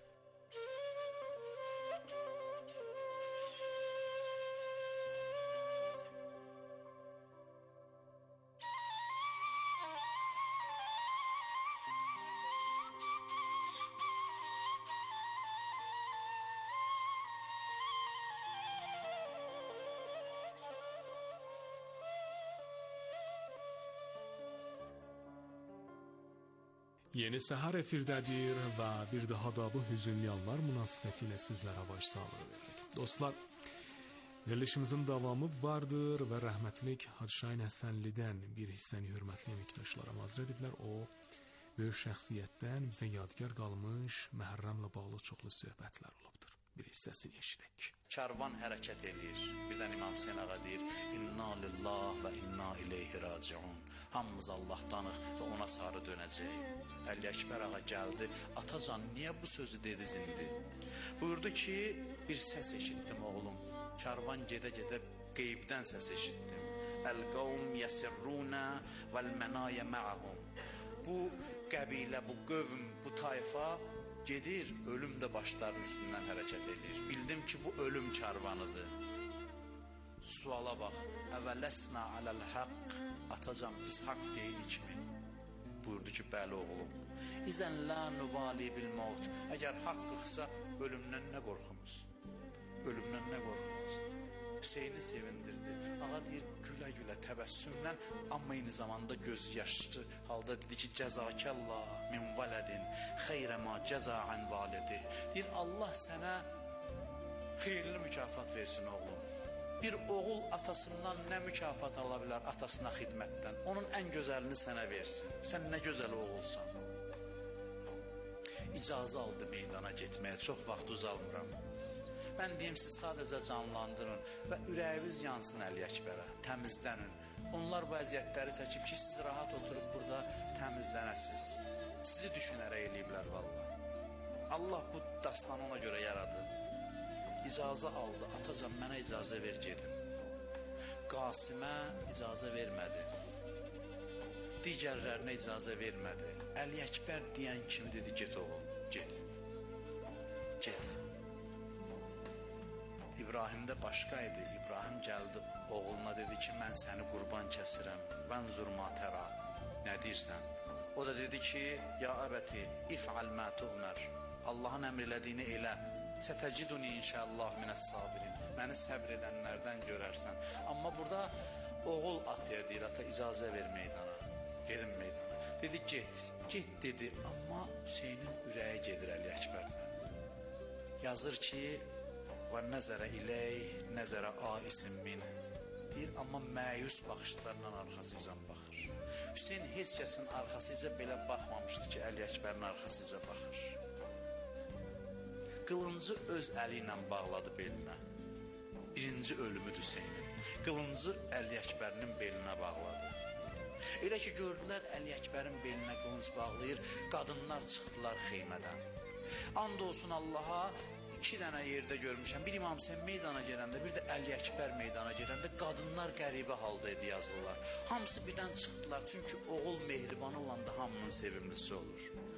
Yeni səhər efirdədir və bir daha da bu hüzünlü anlar münasibəti ilə sizlərə başsağlığı veririk. Dostlar, verilişimizin davamı vardır və rəhmətlik Hacı Şahin Həsənlidən bir hissəni hörmətli əməkdaşlara mazr ediblər. O, böyük şəxsiyyətdən bizə yadgar qalmış Məhərrəmlə bağlı çoxlu söhbətlər olubdur. Bir hissəsini eşidək. Kərvan hərəkət edir. Birdən İmam Hüseyn ağa deyir, İnna lillah və inna ileyhi raciun. Hamımız Allahdanıq və ona sarı dönəcəyik. Əli Əkbər ağa gəldi. Atacan, niyə bu sözü dediniz indi? Buyurdu ki, bir səs eşitdim oğlum. Kərvan gedə-gedə qeybdən səs eşitdim. Əl-qavm yəsirrunə vəl-mənəyə mə'ahum. Bu qəbilə, bu qövm, bu tayfa gedir, ölüm də başların üstündən hərəkət edir. Bildim ki, bu ölüm kərvanıdır. Suala bax, əvələsnə aləl-haqq. Atacan, biz haqq deyilikmi? Buyurdu ki, bəli oğlum. İzən la nubali bil-mavt. Əgər haqqıqsa, ölümdən nə qorxumuz? Ölümdən nə qorxumuz? Hüseyni sevindirdi. Ağa deyir, gülə-gülə, təbəssümlə, amma eyni zamanda gözü yaşlı halda dedi ki, cəzakəllah min valədin xeyrə ma cəzaən validi. Deyir, Allah sənə xeyirli mükafat versin oğlum. Bir oğul atasından nə mükafat ala bilər atasına xidmətdən? Onun ən gözəlini sənə versin. Sən nə gözəl oğulsan. İcazə aldı meydana getməyə, çox vaxt uzalmıram. Mən deyim, siz sadəcə canlandırın və ürəyiniz yansın Əli Əkbərə, təmizlənin. Onlar bu əziyyətləri çəkib ki, siz rahat oturub burada təmizlənəsiz. Sizi düşünərək eləyiblər vallahi. Allah bu dastanı ona görə yaradı. İcazə aldı, atacan mənə icazə ver gedim. Qasimə icazə vermədi. Digərlərinə icazə vermədi. Əli Əkbər deyən kimi dedi, get oğul, get. Get. İbrahim də başqa idi. İbrahim gəldi, oğluna dedi ki, mən səni qurban kəsirəm. Mən zurma təra. Nə deyirsən? O da dedi ki, ya əbəti, if'al mə tu'mər. Allahın əmr elədiyini elə. Sətəciduni inşallah minəs-sabirin. Məni səbr edənlərdən görərsən. Amma burada oğul ataya deyir, ata icazə ver meydana. Gedin meydana. Dedi, get. Get dedi, amma Hüseynin ürəyi gedir Əli Əkbərlə. Yazır ki, və nəzərə iləyh, nəzərə aisin min. Deyir, amma məyus baxışlarla arxasıca baxır. Hüseyn heç kəsin arxasıca belə baxmamışdı ki, Əli Əkbərin arxasıca baxır. qılıncı öz əli ilə bağladı belinə. Birinci ölümüdür Hüseynin. Qılıncı Əli Əkbərinin belinə bağladı. Elə ki, gördülər Əli Əkbərin belinə qılınc bağlayır, qadınlar çıxdılar xeymədən. And olsun Allaha, 2 dənə yerdə görmüşəm. Bir İmam Hüseyn meydana gedəndə, bir də Əli Əkbər meydana gedəndə qadınlar qəribə halda idi yazırlar. Hamısı birdən çıxdılar, çünki oğul mehriban olanda hamının sevimlisi olur.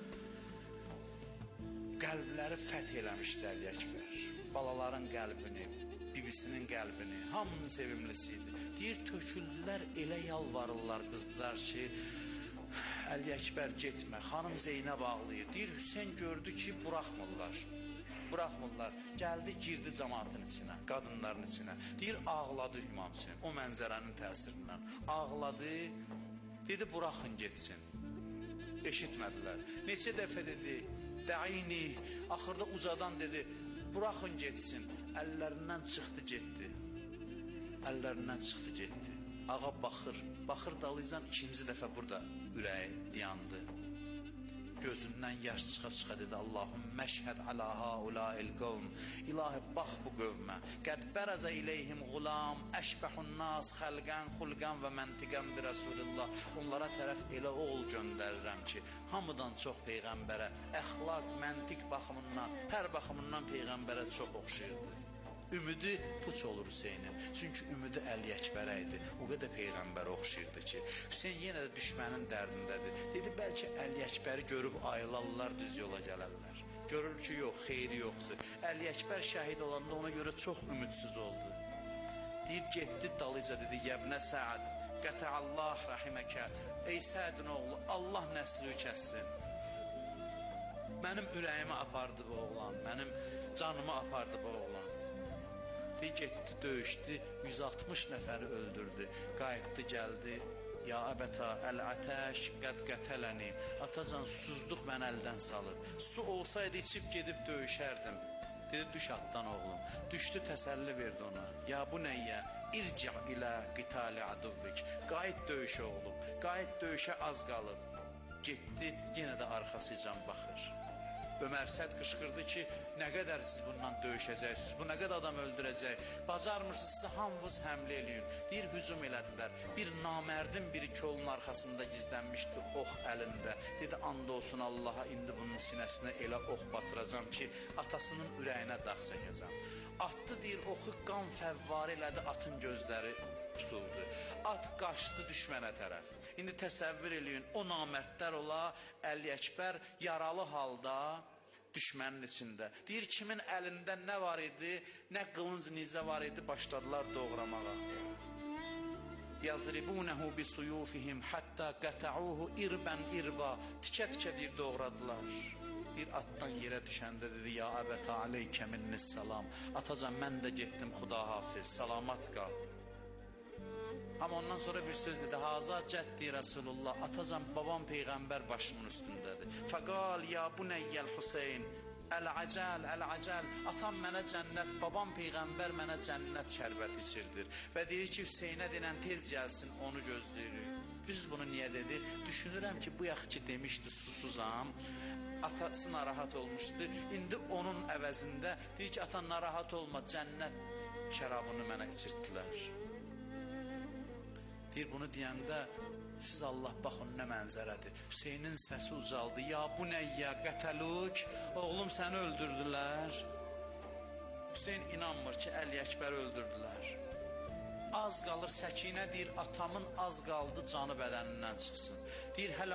Qəlbləri fəth eləmişdi Əli Əkbər. Balaların qəlbini, bibisinin qəlbini, hamının sevimlisi idi. Deyir, töküldülər, elə yalvarırlar qızlar ki, Əli Əkbər getmə, xanım Zeynəb ağlayır. Deyir, Hüseyn gördü ki, buraxmırlar. Gəldi, girdi cəmaatın içinə, qadınların içinə. Deyir, ağladı İmam Hüseyn, o mənzərənin təsirindən. Ağladı, dedi, buraxın getsin. Eşitmədilər. Neçə dəfə dedi, dəini, axırda ucadan dedi, buraxın getsin. Əllərindən çıxdı, getdi. Ağa baxır dalıcan 2-ci dəfə burada ürəyi yandı. Gözündən yaş çıxa dedi, Allahum məşhəd alə haulâil qavm. İlahi, bax bu qövmə. Qəd bərəzə iləyhim qulam, əşbəhun nas, xəlqən, xulqən və məntiqən bir Rəsulullah. Onlara tərəf elə oğul göndərirəm ki, hamıdan çox Peyğəmbərə, əxlaq, məntiq baxımından, hər baxımından Peyğəmbərə çox oxşayırdı. Ümidi puç olur Hüseynin. Çünki ümidi Əli Əkbərə idi. O qədər Peyğəmbərə oxşayırdı ki, Hüseyn yenə də düşmənin dərdindədir. Dedi, bəlkə Əli Əkbəri görüb ayılarlar, düz yola gələrlər. Görür ki, yox, xeyri yoxdur. Əli Əkbər şəhid olanda ona görə çox ümidsiz oldu. Deyir, getdi dalıca dedi, Yəbnə Səad, Qətəallah rəhiməkə, ey Səədin oğlu, Allah nəsli kəssin. Mənim ürəyimi apardı bu oğlan, mənim canımı apardı bu oğlan. Getdi, döyüşdü, 160 nəfəri öldürdü, qayıtdı, gəldi. Ya əbəta, əl-ətəş qəd qətələni. Atacan, susuzluq mən əldən salıb. Su olsaydı içib gedib döyüşərdim. Dedi, düş atdan oğlum. Düşdü, təsəlli verdi ona. Ya bu nəyyə? İrci ilə qitali aduvvik. Qayıt döyüşə oğlum. Qayıt döyüşə az qalıb. Getdi, yenə də arxasıcan baxır. Ömər Səd qışqırdı ki, nə qədər siz bundan döyüşəcəksiniz, bu nə qədər adam öldürəcək, bacarmırsınızsa hamınız həmlə eləyin. Deyir, hücum elədilər. Bir namərdin biri kolun arxasında gizlənmişdi, ox əlində. Dedi, and olsun Allaha, indi bunun sinəsinə elə ox batıracam ki, atasının ürəyinə dağ çəkəcəm. Atdı, deyir, oxu qan fəvvar elədi, atın gözləri tutuldu. At qaçdı düşmənə tərəf. İndi təsəvvür eləyin, o namərdlər ola, Əli Əkbər yaralı halda düşmənin içində. Deyir, kimin əlində nə var idi, nə qılınc nizə var idi, başladılar doğramağa. Yazribunəhu bisuyufihim hatta qətəuhu irbən irba. Tikə-tikə deyir, doğradılar. Bir atdan yerə düşəndə dedi, ya əbətə aleykə minnissalam. Atacan, mən də getdim, xuda hafiz, salamat qal. Amma ondan sonra bir söz dedi, haza cəddi Rəsulullah, atacan, babam Peyğəmbər başımın üstündədir. Fəqal, ya bu nəyyəl Hüseyn, əl-acəl, əl-acəl, atam mənə cənnət, babam Peyğəmbər mənə cənnət şərbət içirdir. Və deyir ki, Hüseynə denən tez gəlsin, onu gözləyirik. Biz bunu niyə dedi? Düşünürəm ki, bu yaxı ki demişdi, susuzam, atası narahat olmuşdu. İndi onun əvəzində deyir ki, ata narahat olma, cənnət şərabını mənə içirtdilər. Deyir, bunu deyəndə, siz Allah baxın nə mənzərədir. Hüseynin səsi ucaldı. Ya bu nəyyə qətəlük, oğlum səni öldürdülər. Hüseyn inanmır ki, Əli Əkbəri öldürdülər. Az qalır, Səkinə deyir, atamın az qaldı canı bədənindən çıxsın. Deyir, hələ